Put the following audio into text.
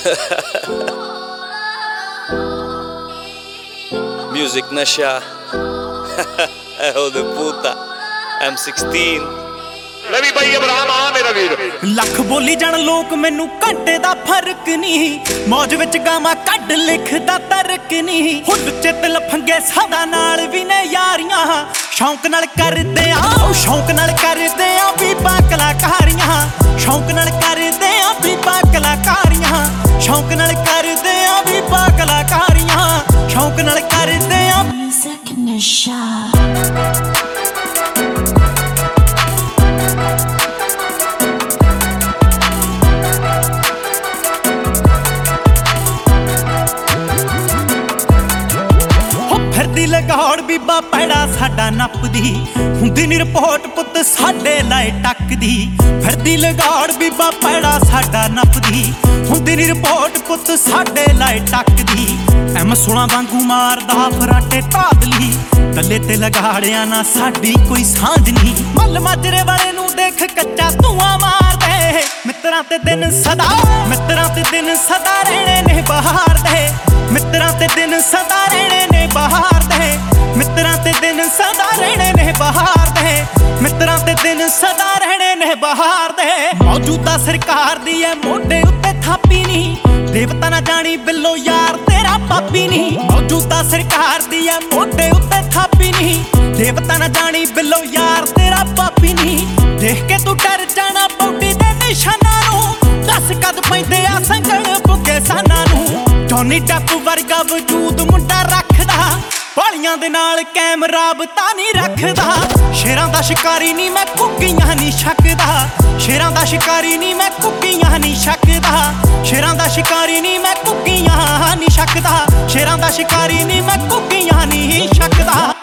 Music nasha. Hijo de puta. M16 Lavi ਬਾਈ Abram ਆ ਮੇਰਾ ਵੀਰ ਲੱਖ ਬੋਲੀ ਜਾਣ ਲੋਕ ਮੈਨੂੰ ਘੰਟੇ ਦਾ ਫਰਕ ਨਹੀਂ ਮੌਜ ਵਿੱਚ ਗਾਵਾਂ ਕੱਢ ਲਿਖਦਾ ਤਰਕ ਨਹੀਂ ਹੁੱਲ ਚਿੱਤ ਲਫੰਗੇ ਸਦਾ ਨਾਲ ਵੀ ਨੇ ਯਾਰੀਆਂ ਸ਼ੌਂਕ ਨਾਲ ਕਰਦੇ ਆ ਸ਼ੌਂਕ ਨਾਲ ਕਰਦੇ ਆ ਵੀ ਕਲਾਕਾਰੀਆਂ ਸ਼ੌਂਕ ਨਾਲ ਕਰਦੇ ਆ ਵੀ ਕਲਾਕਾਰੀਆਂ ਸ਼ੌਂਕ ਨਾਲ ਕਰਦੇ ਆ ਵੀ ਕਲਾਕਾਰੀਆਂ ਸ਼ੌਂਕ ਨਾਲ ਕਰਦੇ ਆ Music nasha. ਫਿਰਦੀ ਲਗਾਉੜ ਬੀਬਾ ਪੈੜਾ ਸਾਡਾ ਨੱਪਦੀ ਹੁੰਦੀ ਨੀ ਰਿਪੋਰਟ ਪੁੱਤ ਸਾਡੇ ਲਾਏ ਟੱਕਦੀ ਫਿਰਦੀ ਲਗਾਉੜ ਬੀਬਾ ਪੈੜਾ ਸਾਡਾ ਨੱਪਦੀ ਹੁੰਦੀ ਨੀ ਰਿਪੋਰਟ ਪੁੱਤ ਸਾਡੇ ਲਾਏ ਟੱਕਦੀ M16 ਵਾਂਗੂ ਮਾਰਦਾ ਫਰਾਟੇ ਧਾਦਲੀ ਕੱਲੇ ਤੇ ਲਗਾੜਿਆ ਨਾ ਸਾਡੀ ਕੋਈ ਸਾਂਝ ਨਹੀਂ ਮੱਲ ਮਾਜਰੇ ਵਾਲੇ ਨੂੰ ਦੇਖ ਕੱਚਾ ਧੂਆਂ ਮਾਰਦੇ ਮਿੱਤਰਾਂ ਤੇ ਦਿਨ ਸਦਾ ਰਹਿਣੇ ਨੇ ਬਹਾਰ ਦੇ ਮਿੱਤਰਾਂ ਤੇ ਦਿਨ ਸਦਾ ਰਹਿਣੇ ਨੇ ਬਹਾਰ ਦੇ ਮਿੱਤਰਾਂ ਤੇ ਦਿਨ ਸਦਾ ਰਹਿਣੇ ਨੇ ਬਹਾਰ ਦੇ ਮਿੱਤਰਾਂ ਤੇ ਦਿਨ ਸਦਾ ਰਹਿਣੇ ਨੇ ਬਹਾਰ ਦੇ ਮੌਜੂਦਾ ਸਰਕਾਰ ਦੀ ਐ ਮੋਢੇ ਉੱਤੇ ਥਾਪੀ ਨਹੀਂ ਦੇਵਤਾ ਨਾ ਜਾਣੀ ਬਿੱਲੋ ਯਾਰ ਤੇਰਾ ਪਾਪੀ ਨਹੀਂ ਮੌਜੂਦਾ ਸਰਕਾਰ ਦੀ ਐ ਮੋਢੇ ਉੱਤੇ ਥਾਪੀ ਨਹੀਂ ਦੇਵਤਾ ਨਾ ਜਾਣੀ ਬਿੱਲੋ ਯਾਰ ਤੇਰਾ ਪਾਪੀ ਨਹੀਂ ਦੇਖ ਕੇ ਤੂੰ ਡਰ ਜਾਣਾ ਬੌਡੀ ਦੇ ਨਿਸ਼ਾਨਾਂ ਨੂੰ ਦੱਸ ਕਦ ਪੈਂਦੇ ਆ ਸੰਗਲ ਬੁੱਗੇ ਸਾਨਾਂ ਨੂੰ ਜੌਨੀ ਡੱਪ ਵਰਗਾ ਵਜੂਦ ਮੁੰਡਾ ਰੱਖਦਾ ਵਾਲੀਆਂ ਦੇ ਨਾਲ ਕੈਮਰਾ ਬਤਾ ਨਹੀਂ ਰੱਖਦਾ ਸ਼ੇਰਾਂ ਦਾ ਸ਼ਿਕਾਰੀ ਨਹੀਂ ਮੈਂ ਕੁੱਕੀਆਂ ਨਹੀਂ ਛੱਕਦਾ ਸ਼ੇਰਾਂ ਦਾ ਸ਼ਿਕਾਰੀ ਨਹੀਂ ਮੈਂ ਕੁੱਕੀਆਂ ਨਹੀਂ ਛੱਕਦਾ ਸ਼ੇਰਾਂ ਦਾ ਸ਼ਿਕਾਰੀ ਨਹੀਂ ਮੈਂ ਕੁੱਕੀਆਂ ਨਹੀਂ ਛੱਕਦਾ ਸ਼ੇਰਾਂ ਦਾ ਸ਼ਿਕਾਰੀ ਨਹੀਂ ਮੈਂ ਕੁੱਕੀਆਂ ਨਹੀਂ ਛੱਕਦਾ